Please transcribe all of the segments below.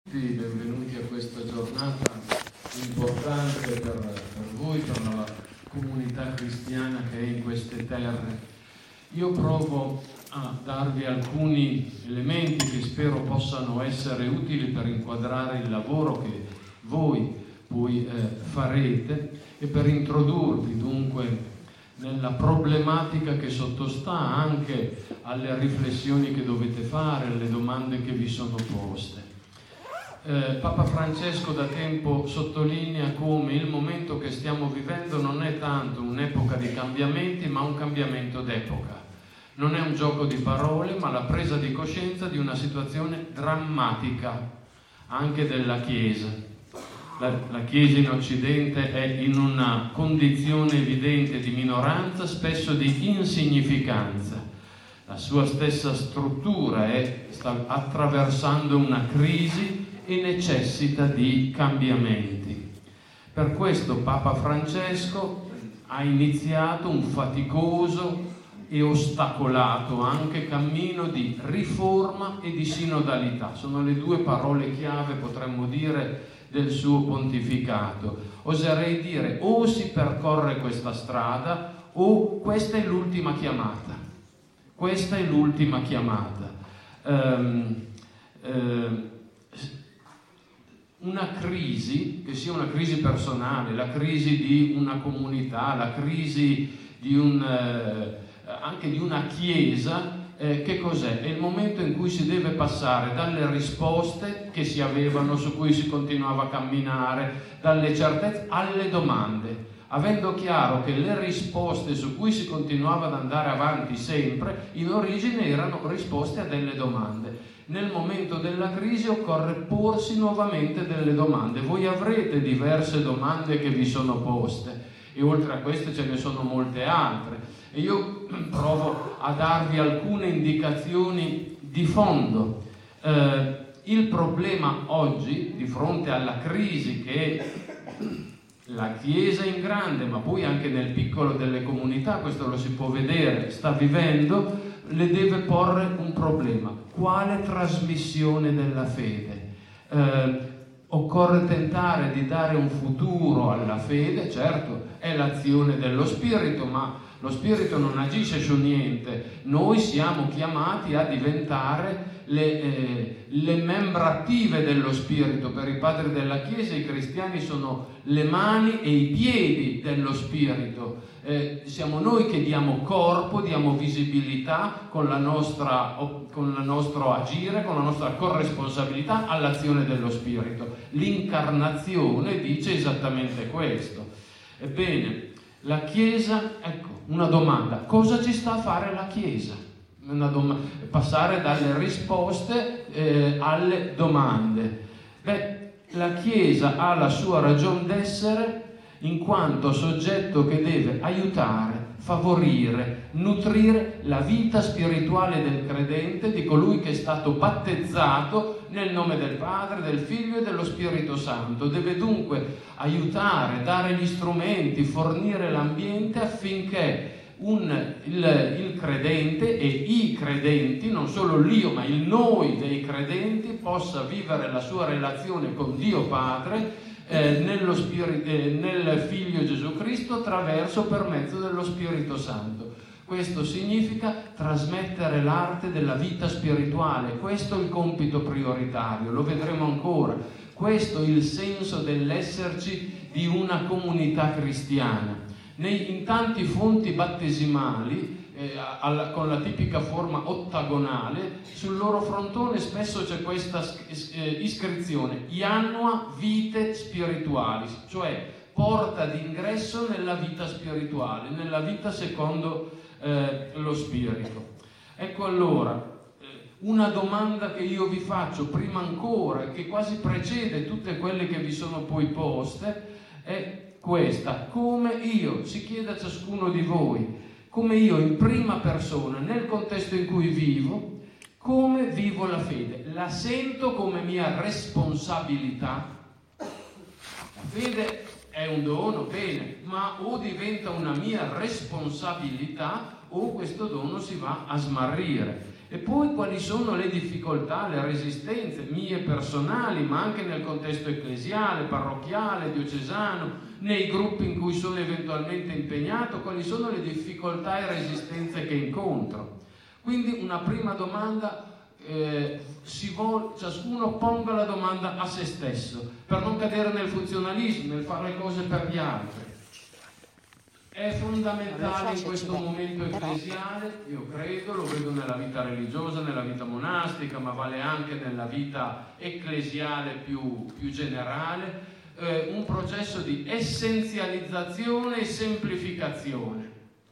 Benvenuti a questa giornata importante per voi, per la comunità cristiana che è in queste terre. Io provo a darvi alcuni elementi che spero possano essere utili per inquadrare il lavoro che voi poi farete e per introdurvi dunque nella problematica che sottostà anche alle riflessioni che dovete fare, alle domande che vi sono poste. Papa Francesco da tempo sottolinea come il momento che stiamo vivendo non è tanto un'epoca di cambiamenti, ma un cambiamento d'epoca. Non è un gioco di parole, ma la presa di coscienza di una situazione drammatica anche della Chiesa. La Chiesa in Occidente è in una condizione evidente di minoranza, spesso di insignificanza. La sua stessa struttura sta attraversando una crisi e necessita di cambiamenti. Per questo Papa Francesco ha iniziato un faticoso e ostacolato anche cammino di riforma e di sinodalità. Sono le due parole chiave, potremmo dire, del suo pontificato. Oserei dire o si percorre questa strada o questa è l'ultima chiamata. Questa è l'ultima chiamata. Una crisi, che sia una crisi personale, la crisi di una comunità, la crisi di anche di una chiesa, che cos'è? È il momento in cui si deve passare dalle risposte che si avevano, su cui si continuava a camminare, dalle certezze alle domande, avendo chiaro che le risposte su cui si continuava ad andare avanti sempre, in origine erano risposte a delle domande. Nel momento della crisi occorre porsi nuovamente delle domande. Voi avrete diverse domande che vi sono poste e oltre a queste ce ne sono molte altre. E io provo a darvi alcune indicazioni di fondo. Il problema oggi, di fronte alla crisi che la Chiesa in grande, ma poi anche nel piccolo delle comunità, questo lo si può vedere, sta vivendo, le deve porre un problema. Quale trasmissione della fede? Occorre tentare di dare un futuro alla fede, certo, è l'azione dello Spirito, ma lo Spirito non agisce su niente. Noi siamo chiamati a diventare le membra attive dello Spirito. Per i padri della Chiesa i cristiani sono le mani e i piedi dello Spirito. Siamo noi che diamo corpo, diamo visibilità con il nostro agire, con la nostra corresponsabilità all'azione dello Spirito. L'incarnazione dice esattamente questo. Ebbene, la Chiesa, ecco, una domanda: cosa ci sta a fare la Chiesa? Passare dalle risposte alle domande. La Chiesa ha la sua ragion d'essere in quanto soggetto che deve aiutare, favorire, nutrire la vita spirituale del credente, di colui che è stato battezzato nel nome del Padre, del Figlio e dello Spirito Santo. Deve dunque aiutare, dare gli strumenti, fornire l'ambiente affinché il credente e i credenti, non solo l'io ma il noi dei credenti, possa vivere la sua relazione con Dio Padre nel Figlio Gesù Cristo per mezzo dello Spirito Santo. Questo significa trasmettere l'arte della vita spirituale. Questo è il compito prioritario, lo vedremo ancora. Questo è il senso dell'esserci di una comunità cristiana. In tanti fonti battesimali, con la tipica forma ottagonale, sul loro frontone spesso c'è questa iscrizione: Iannua vite spiritualis, cioè porta d'ingresso nella vita spirituale, nella vita secondo lo Spirito. Ecco allora, una domanda che io vi faccio prima ancora, che quasi precede tutte quelle che vi sono poi poste, è questa: come io, si chiede a ciascuno di voi, come io in prima persona, nel contesto in cui vivo, come vivo la fede? La sento come mia responsabilità? La fede è un dono, bene, ma o diventa una mia responsabilità o questo dono si va a smarrire. E poi quali sono le difficoltà, le resistenze mie personali, ma anche nel contesto ecclesiale, parrocchiale, diocesano, nei gruppi in cui sono eventualmente impegnato, quali sono le difficoltà e resistenze che incontro. Quindi una prima domanda, ciascuno ponga la domanda a se stesso, per non cadere nel funzionalismo, nel fare le cose per gli altri. È fondamentale in questo momento ecclesiale, io credo, lo vedo nella vita religiosa, nella vita monastica, ma vale anche nella vita ecclesiale più generale, un processo di essenzializzazione e semplificazione.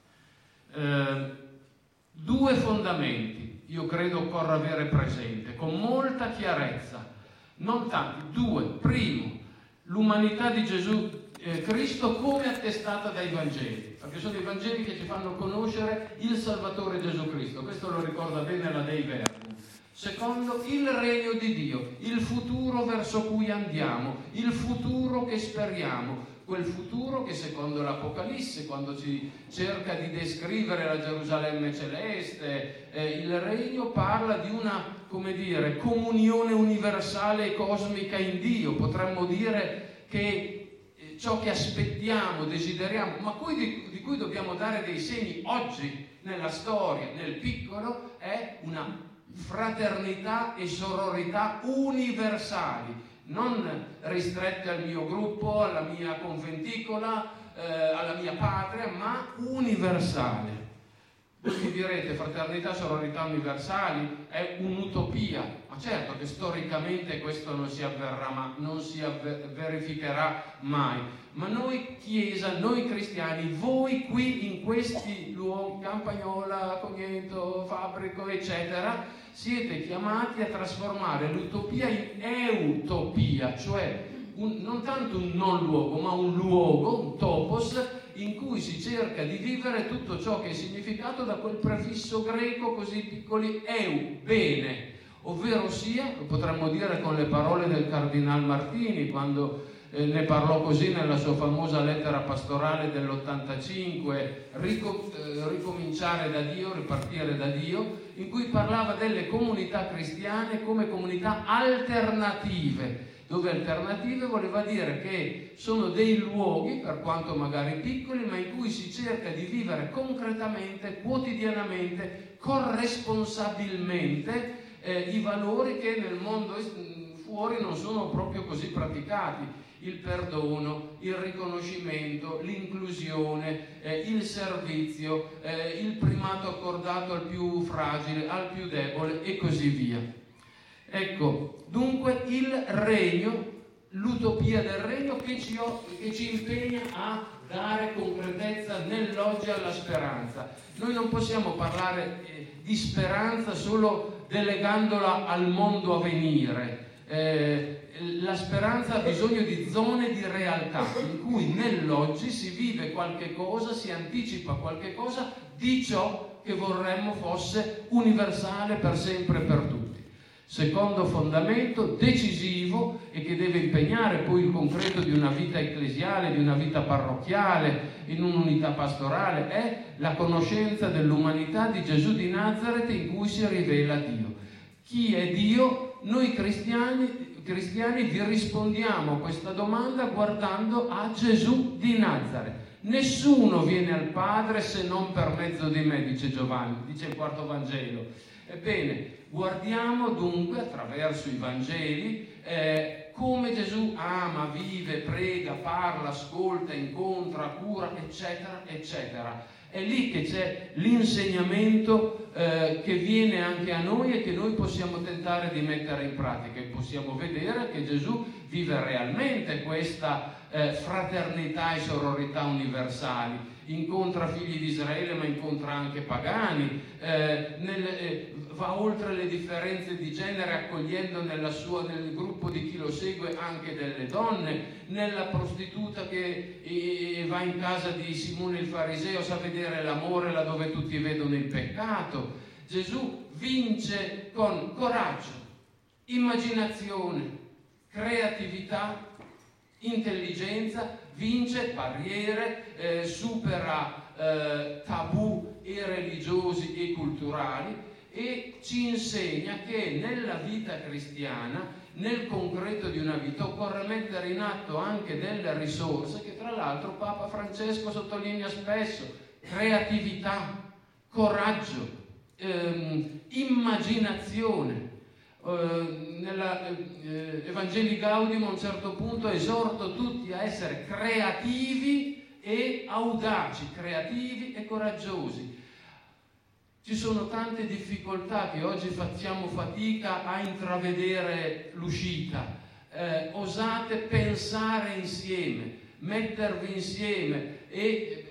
Due fondamenti io credo occorra avere presente con molta chiarezza, non tanti, due. Primo, l'umanità di Gesù Cristo come attestata dai Vangeli, perché sono i Vangeli che ci fanno conoscere il Salvatore Gesù Cristo, questo lo ricorda bene la Dei Verbum. Secondo, il regno di Dio, il futuro verso cui andiamo, il futuro che speriamo, quel futuro che secondo l'Apocalisse, quando ci cerca di descrivere la Gerusalemme celeste, il regno parla di una, come dire, comunione universale e cosmica in Dio. Potremmo dire che ciò che aspettiamo, desideriamo, ma di cui dobbiamo dare dei segni oggi nella storia, nel piccolo, è una fraternità e sororità universali, non ristrette al mio gruppo, alla mia conventicola, alla mia patria, ma universale. Voi mi direte, fraternità e sororità universali è un'utopia, ma certo che storicamente questo non si avverrà, non si verificherà mai. Ma noi Chiesa, noi cristiani, voi qui in questi luoghi, Campagnola, Cognento, Fabbrico, eccetera, siete chiamati a trasformare l'utopia in eutopia, cioè non tanto un non luogo, ma un luogo, un topos, in cui si cerca di vivere tutto ciò che è significato da quel prefisso greco così piccoli, eu, bene, ovvero sia, lo potremmo dire con le parole del Cardinal Martini, quando ne parlò così nella sua famosa lettera pastorale dell'85, ricominciare da Dio, ripartire da Dio, in cui parlava delle comunità cristiane come comunità alternative, dove alternative voleva dire che sono dei luoghi, per quanto magari piccoli, ma in cui si cerca di vivere concretamente, quotidianamente, corresponsabilmente i valori che nel mondo fuori non sono proprio così praticati. Il perdono, il riconoscimento, l'inclusione, il servizio, il primato accordato al più fragile, al più debole e così via. Ecco, dunque il regno, l'utopia del regno che ci impegna a dare concretezza nell'oggi alla speranza. Noi non possiamo parlare di speranza solo delegandola al mondo a venire. La speranza ha bisogno di zone di realtà in cui nell'oggi si vive qualche cosa, si anticipa qualche cosa di ciò che vorremmo fosse universale per sempre e per tutti. Secondo fondamento decisivo e che deve impegnare poi il concreto di una vita ecclesiale, di una vita parrocchiale, in un'unità pastorale, è la conoscenza dell'umanità di Gesù di Nazaret in cui si rivela Dio. Chi è Dio? Noi cristiani vi rispondiamo a questa domanda guardando a Gesù di Nazaret. Nessuno viene al Padre se non per mezzo di me, dice Giovanni, dice il quarto Vangelo. Ebbene, guardiamo dunque attraverso i Vangeli come Gesù ama, vive, prega, parla, ascolta, incontra, cura, eccetera, eccetera. È lì che c'è l'insegnamento che viene anche a noi e che noi possiamo tentare di mettere in pratica, e possiamo vedere che Gesù vive realmente questa fraternità e sororità universali. Incontra figli di Israele ma incontra anche pagani, va oltre le differenze di genere accogliendo nel gruppo di chi lo segue anche delle donne. Nella prostituta che va in casa di Simone il fariseo sa vedere l'amore laddove tutti vedono il peccato. Gesù vince con coraggio, immaginazione, creatività, intelligenza, vince barriere, supera tabù e religiosi e culturali e ci insegna che nella vita cristiana, nel concreto di una vita, occorre mettere in atto anche delle risorse che tra l'altro Papa Francesco sottolinea spesso: creatività, coraggio, immaginazione. Nella Evangelii Gaudium a un certo punto esorto tutti a essere creativi e audaci, creativi e coraggiosi. Ci sono tante difficoltà che oggi facciamo fatica a intravedere l'uscita. Osate pensare insieme, mettervi insieme e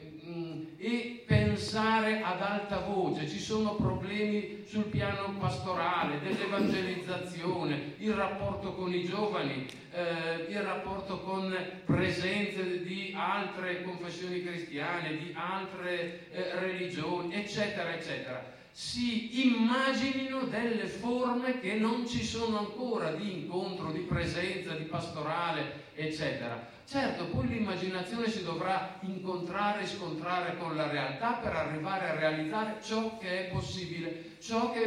pensare ad alta voce. Ci sono problemi sul piano pastorale, dell'evangelizzazione, il rapporto con i giovani, il rapporto con presenze di altre confessioni cristiane, di altre religioni, eccetera, eccetera. Si immaginino delle forme che non ci sono ancora di incontro, di presenza, di pastorale, eccetera. Certo, poi l'immaginazione si dovrà incontrare e scontrare con la realtà per arrivare a realizzare ciò che è possibile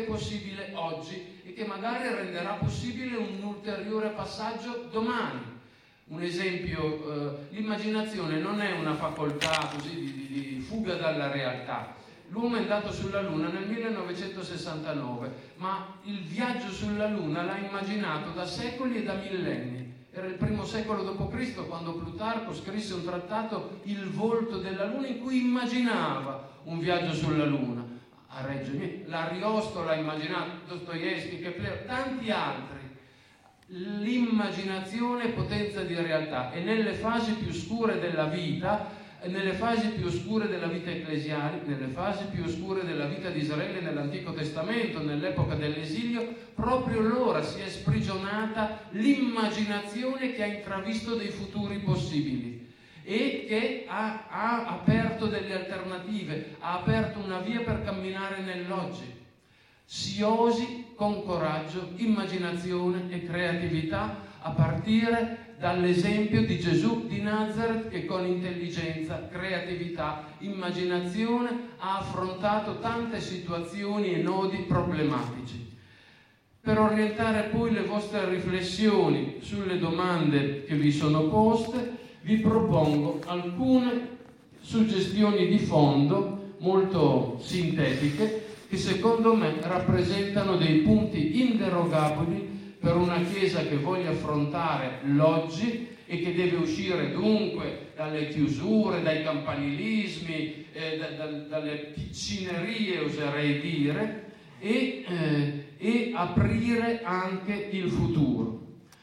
oggi e che magari renderà possibile un ulteriore passaggio domani. Un esempio, l'immaginazione non è una facoltà così di fuga dalla realtà. L'uomo è andato sulla Luna nel 1969, ma il viaggio sulla Luna l'ha immaginato da secoli e da millenni. Era il primo secolo d.C. quando Plutarco scrisse un trattato, Il volto della Luna, in cui immaginava un viaggio sulla Luna. A Reggio Emilia, l'Ariosto l'ha immaginato, Dostoevskij, Kepler, tanti altri. L'immaginazione è potenza di realtà, e nelle fasi più scure della vita, nelle fasi più oscure della vita ecclesiale, nelle fasi più oscure della vita di Israele nell'Antico Testamento, nell'epoca dell'esilio, proprio allora si è sprigionata l'immaginazione che ha intravisto dei futuri possibili e che ha aperto delle alternative, ha aperto una via per camminare nell'oggi. Si osi con coraggio, immaginazione e creatività, a partire dall'esempio di Gesù di Nazareth, che con intelligenza, creatività, immaginazione ha affrontato tante situazioni e nodi problematici. Per orientare poi le vostre riflessioni sulle domande che vi sono poste, vi propongo alcune suggestioni di fondo molto sintetiche che secondo me rappresentano dei punti inderogabili per una Chiesa che voglia affrontare l'oggi e che deve uscire dunque dalle chiusure, dai campanilismi, dalle piccinerie, oserei dire, e aprire anche il futuro.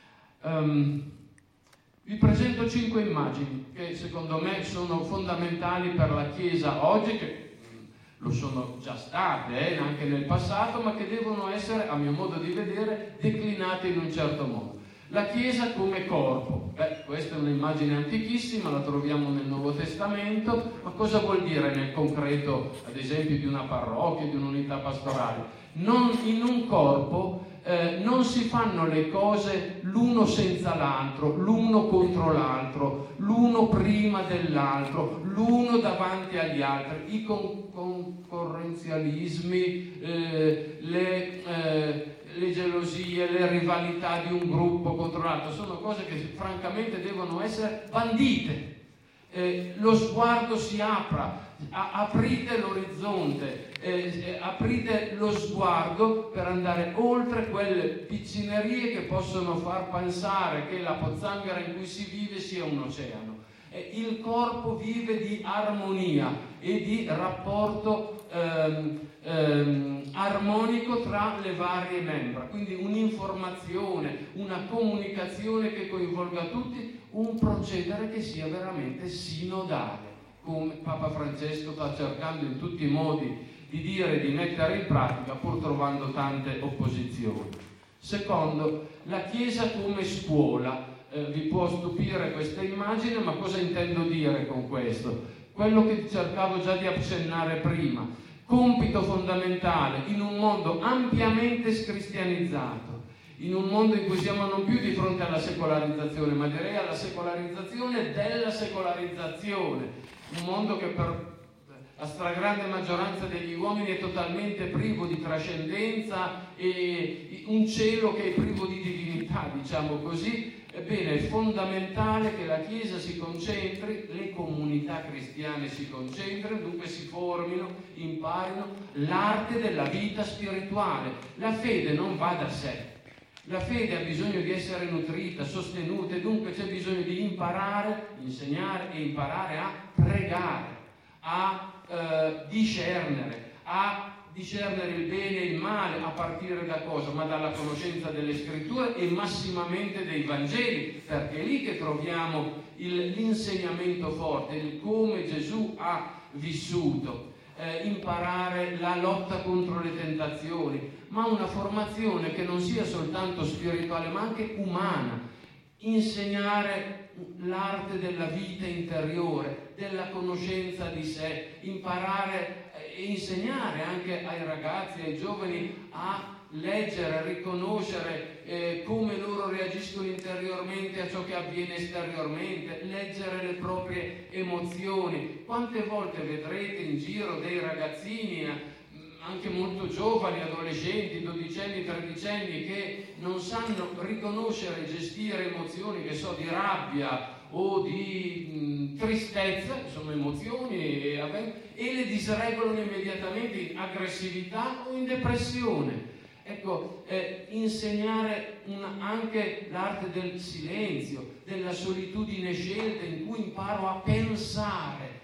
Vi presento 5 immagini che secondo me sono fondamentali per la Chiesa oggi, che lo sono già state anche nel passato, ma che devono essere, a mio modo di vedere, declinate in un certo modo. La Chiesa come corpo. Questa è un'immagine antichissima, la troviamo nel Nuovo Testamento, ma cosa vuol dire nel concreto, ad esempio, di una parrocchia, di un'unità pastorale? In un corpo non si fanno le cose l'uno senza l'altro, l'uno contro l'altro, l'uno prima dell'altro, l'uno davanti agli altri. I concorrenzialismi, le gelosie, le rivalità di un gruppo contro l'altro sono cose che francamente devono essere bandite. Lo sguardo si apra, aprite l'orizzonte, aprite lo sguardo per andare oltre quelle piccinerie che possono far pensare che la pozzanghera in cui si vive sia un oceano. Il corpo vive di armonia e di rapporto armonico tra le varie membra, quindi un'informazione, una comunicazione che coinvolga tutti, un procedere che sia veramente sinodale, come Papa Francesco sta cercando in tutti i modi di dire e di mettere in pratica, pur trovando tante opposizioni. Secondo, la Chiesa come scuola. Vi può stupire questa immagine, ma cosa intendo dire con questo? Quello che cercavo già di accennare prima. Compito fondamentale in un mondo ampiamente scristianizzato, in un mondo in cui siamo non più di fronte alla secolarizzazione, ma direi alla secolarizzazione della secolarizzazione, un mondo che La stragrande maggioranza degli uomini è totalmente privo di trascendenza e un cielo che è privo di divinità, diciamo così. Ebbene, è fondamentale che la Chiesa si concentri, le comunità cristiane si concentrino, dunque si formino, imparino l'arte della vita spirituale. La fede non va da sé. La fede ha bisogno di essere nutrita, sostenuta, e dunque c'è bisogno di imparare, insegnare e imparare a pregare, a discernere il bene e il male, a partire da cosa? Ma dalla conoscenza delle scritture e massimamente dei Vangeli, perché è lì che troviamo l'insegnamento forte, il come Gesù ha vissuto. Imparare la lotta contro le tentazioni, ma una formazione che non sia soltanto spirituale ma anche umana. Insegnare l'arte della vita interiore, della conoscenza di sé, imparare e insegnare anche ai ragazzi, ai giovani a leggere, a riconoscere come loro reagiscono interiormente a ciò che avviene esteriormente, leggere le proprie emozioni. Quante volte vedrete in giro dei ragazzini, anche molto giovani, adolescenti, dodicenni, tredicenni, che non sanno riconoscere e gestire emozioni, che so, di rabbia o di tristezza, insomma emozioni, e le disregolano immediatamente in aggressività o in depressione. Ecco, insegnare anche l'arte del silenzio, della solitudine scelta, in cui imparo a pensare.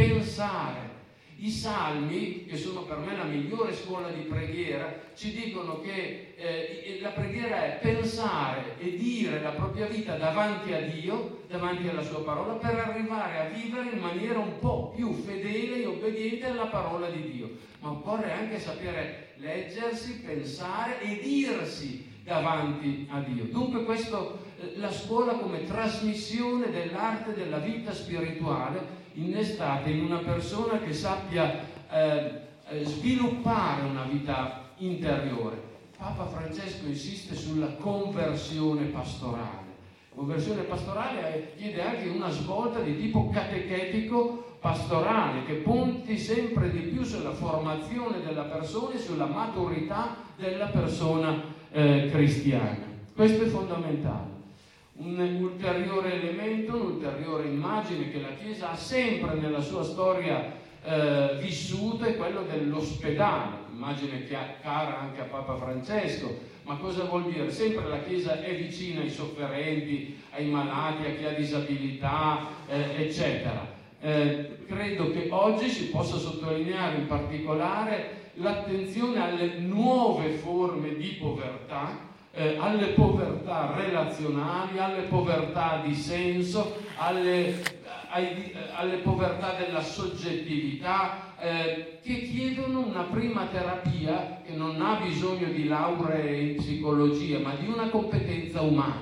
I salmi, che sono per me la migliore scuola di preghiera, ci dicono che la preghiera è pensare e dire la propria vita davanti a Dio, davanti alla sua parola, per arrivare a vivere in maniera un po' più fedele e obbediente alla parola di Dio. Ma occorre anche sapere leggersi, pensare e dirsi davanti a Dio. Dunque questo, la scuola come trasmissione dell'arte della vita spirituale innestata in una persona che sappia sviluppare una vita interiore. Papa Francesco insiste sulla conversione pastorale. Conversione pastorale chiede anche una svolta di tipo catechetico pastorale, che punti sempre di più sulla formazione della persona e sulla maturità della persona cristiana. Questo è fondamentale. Un ulteriore elemento, un'ulteriore immagine che la Chiesa ha sempre nella sua storia vissuta è quello dell'ospedale, immagine cara anche a Papa Francesco. Ma cosa vuol dire? Sempre la Chiesa è vicina ai sofferenti, ai malati, a chi ha disabilità, eccetera. Credo che oggi si possa sottolineare in particolare l'attenzione alle nuove forme di povertà, alle povertà relazionali, alle povertà di senso, alle povertà della soggettività, che chiedono una prima terapia che non ha bisogno di lauree in psicologia, ma di una competenza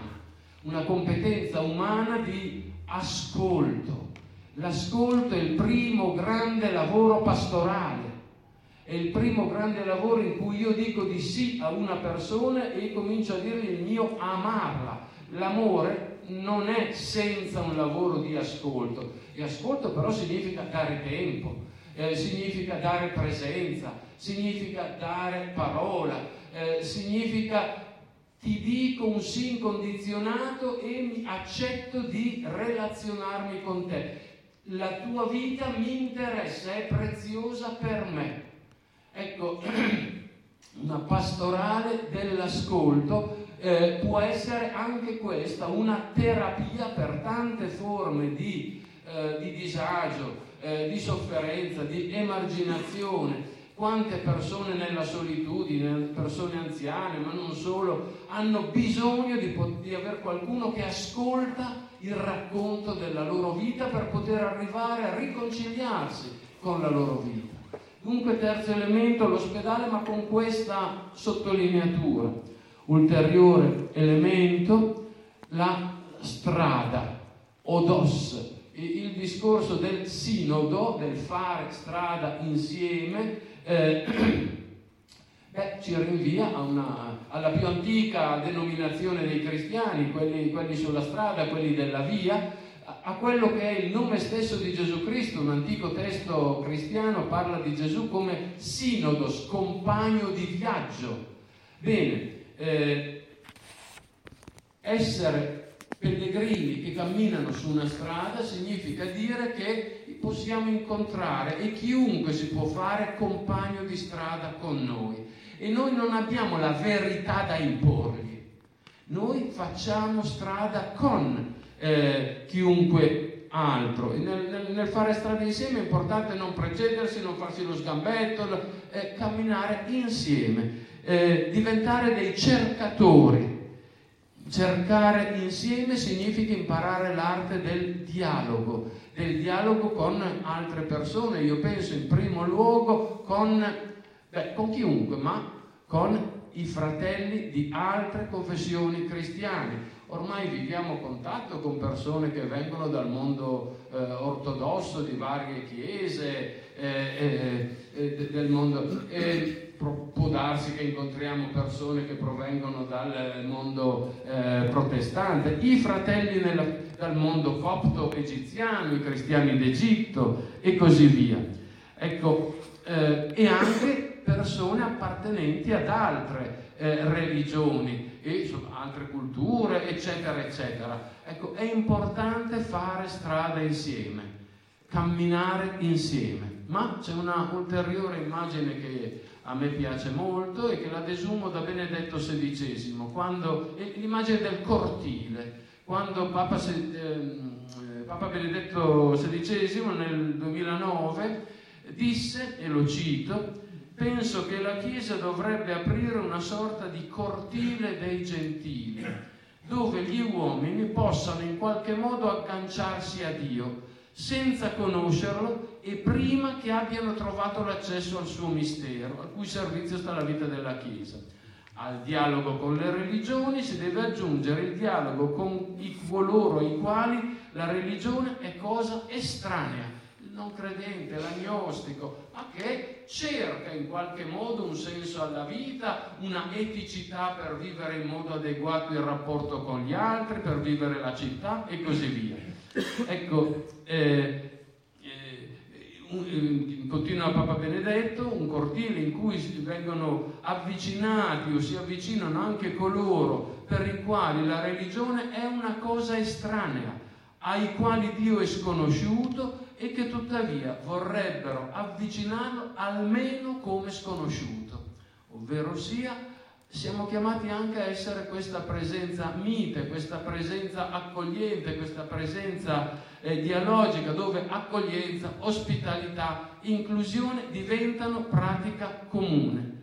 umana di ascolto. L'ascolto è il primo grande lavoro pastorale. È il primo grande lavoro in cui io dico di sì a una persona e comincio a dirgli il mio amarla. L'amore non è senza un lavoro di ascolto. E ascolto però significa dare tempo, significa dare presenza, significa dare parola, significa ti dico un sì incondizionato e accetto di relazionarmi con te. La tua vita mi interessa, è preziosa per me. Ecco, una pastorale dell'ascolto può essere anche questa una terapia per tante forme di disagio, di sofferenza, di emarginazione. Quante persone nella solitudine, persone anziane, ma non solo, hanno bisogno di avere qualcuno che ascolta il racconto della loro vita per poter arrivare a riconciliarsi con la loro vita. Dunque, terzo elemento, l'ospedale, ma con questa sottolineatura. Ulteriore elemento, la strada, odos, il discorso del sinodo, del fare strada insieme, ci rinvia alla più antica denominazione dei cristiani, quelli sulla strada, quelli della via, a quello che è il nome stesso di Gesù Cristo. Un antico testo cristiano parla di Gesù come sinodos, compagno di viaggio. Bene, essere pellegrini che camminano su una strada significa dire che possiamo incontrare, e chiunque si può fare compagno di strada con noi, e noi non abbiamo la verità da imporgli, noi facciamo strada con chiunque altro. E nel fare strada insieme è importante non precedersi, non farsi lo sgambetto, camminare insieme, diventare dei cercatori. Cercare insieme significa imparare l'arte del dialogo con altre persone. Io penso in primo luogo con chiunque, ma con i fratelli di altre confessioni cristiane. Ormai viviamo a contatto con persone che vengono dal mondo ortodosso, di varie chiese del mondo. Può darsi che incontriamo persone che provengono dal mondo protestante, i fratelli dal mondo copto egiziano, i cristiani d'Egitto e così via. Ecco, e anche persone appartenenti ad altre religioni e altre culture, eccetera, eccetera. Ecco, è importante fare strada insieme, camminare insieme. Ma c'è una ulteriore immagine che a me piace molto e che la desumo da Benedetto XVI, l'immagine del cortile, quando Papa Benedetto XVI nel 2009 disse, e lo cito: penso che la Chiesa dovrebbe aprire una sorta di cortile dei gentili, dove gli uomini possano in qualche modo agganciarsi a Dio senza conoscerlo e prima che abbiano trovato l'accesso al suo mistero, al cui servizio sta la vita della Chiesa. Al dialogo con le religioni si deve aggiungere il dialogo con coloro ai quali la religione è cosa estranea, il non credente, l'agnostico, ma che cerca in qualche modo un senso alla vita, una eticità per vivere in modo adeguato il rapporto con gli altri, per vivere la città e così via. Ecco, continua Papa Benedetto, un cortile in cui vengono avvicinati o si avvicinano anche coloro per i quali la religione è una cosa estranea, ai quali Dio è sconosciuto e che tuttavia vorrebbero avvicinarlo almeno come sconosciuto, ovvero sia siamo chiamati anche a essere questa presenza mite, questa presenza accogliente, questa presenza dialogica, dove accoglienza, ospitalità, inclusione diventano pratica comune.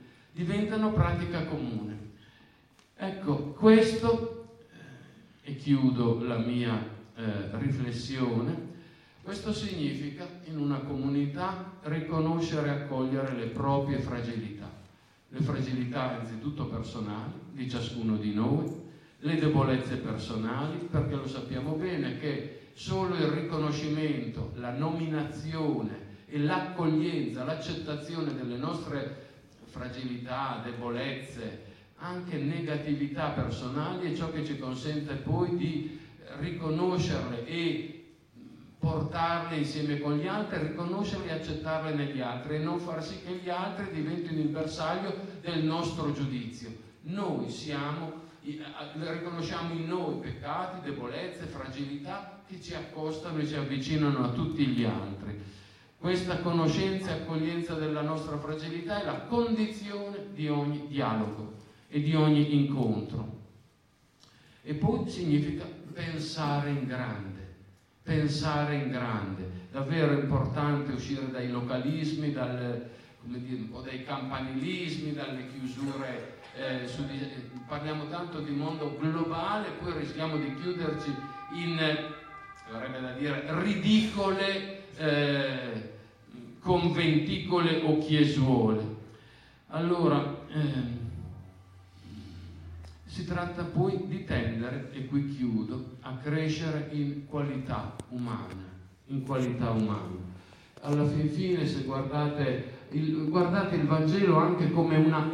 Ecco, questo, e chiudo la mia riflessione, questo significa in una comunità riconoscere e accogliere le proprie fragilità. Le fragilità anzitutto personali di ciascuno di noi, le debolezze personali, perché lo sappiamo bene che solo il riconoscimento, la nominazione e l'accoglienza, l'accettazione delle nostre fragilità, debolezze, anche negatività personali è ciò che ci consente poi di riconoscerle e portarle insieme con gli altri, riconoscerle e accettarle negli altri e non far sì che gli altri diventino il bersaglio del nostro giudizio. Noi riconosciamo in noi peccati, debolezze, fragilità che ci accostano e ci avvicinano a tutti gli altri. Questa conoscenza e accoglienza della nostra fragilità è la condizione di ogni dialogo e di ogni incontro. E poi significa pensare in grande. Davvero importante uscire dai localismi, un po' dai campanilismi, dalle chiusure. Parliamo tanto di mondo globale, poi rischiamo di chiuderci in, verrebbe da dire, ridicole conventicole o chiesuole. Allora, si tratta poi di tendere, e qui chiudo, a crescere in qualità umana. Alla fin fine, se guardate il Vangelo anche come una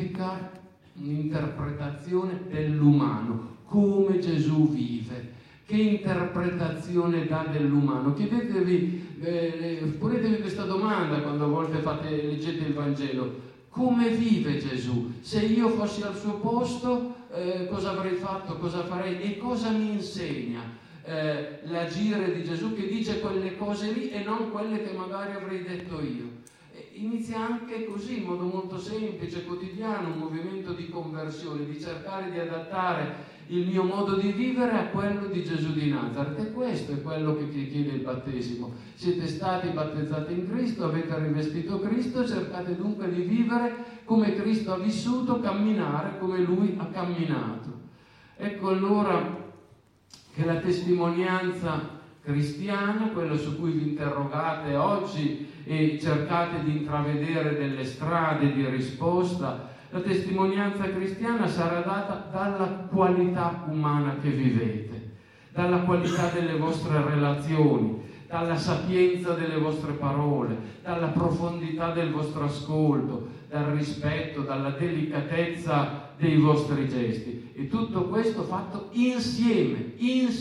ermeneutica, un'interpretazione dell'umano, come Gesù vive, che interpretazione dà dell'umano? Ponetevi questa domanda quando a volte leggete il Vangelo. Come vive Gesù? Se io fossi al suo posto, cosa avrei fatto, cosa farei e cosa mi insegna l'agire di Gesù, che dice quelle cose lì e non quelle che magari avrei detto io? Inizia anche così, in modo molto semplice, quotidiano, un movimento di conversione, di cercare di adattare il mio modo di vivere a quello di Gesù di Nazaret. E questo è quello che chiede il battesimo. Siete stati battezzati in Cristo, avete rivestito Cristo, cercate dunque di vivere come Cristo ha vissuto, camminare come Lui ha camminato. Ecco allora che la testimonianza cristiana, quello su cui vi interrogate oggi e cercate di intravedere delle strade di risposta, la testimonianza cristiana sarà data dalla qualità umana che vivete, dalla qualità delle vostre relazioni, dalla sapienza delle vostre parole, dalla profondità del vostro ascolto, dal rispetto, dalla delicatezza dei vostri gesti. E tutto questo fatto insieme.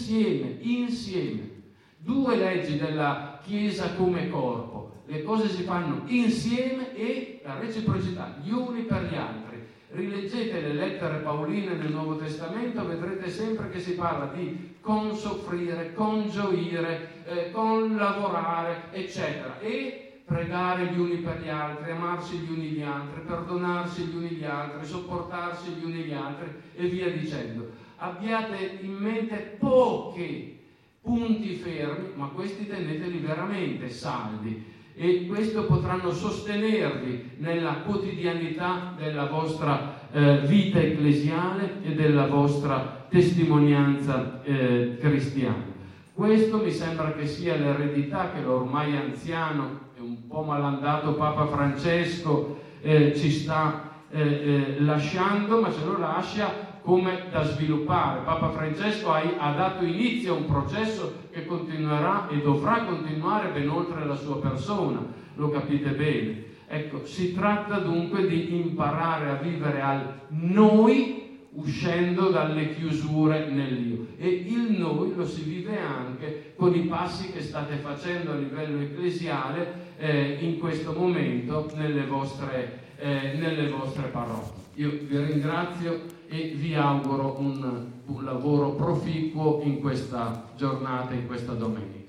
Due leggi della Chiesa come corpo. Le cose si fanno insieme e la reciprocità, gli uni per gli altri. Rileggete le lettere pauline nel Nuovo Testamento, vedrete sempre che si parla di consoffrire, congioire, con lavorare, eccetera. E pregare gli uni per gli altri, amarsi gli uni gli altri, perdonarsi gli uni gli altri, sopportarsi gli uni gli altri e via dicendo. Abbiate in mente pochi punti fermi, ma questi teneteli veramente saldi e questo potranno sostenervi nella quotidianità della vostra vita ecclesiale e della vostra testimonianza cristiana. Questo mi sembra che sia l'eredità che l'ormai anziano e un po' malandato Papa Francesco ci sta lasciando, ma ce lo lascia come da sviluppare. Papa Francesco ha dato inizio a un processo che continuerà e dovrà continuare ben oltre la sua persona, lo capite bene. Ecco, si tratta dunque di imparare a vivere al noi uscendo dalle chiusure nell'io, e il noi lo si vive anche con i passi che state facendo a livello ecclesiale in questo momento nelle vostre parrocchie. Io vi ringrazio e vi auguro un lavoro proficuo in questa giornata, in questa domenica.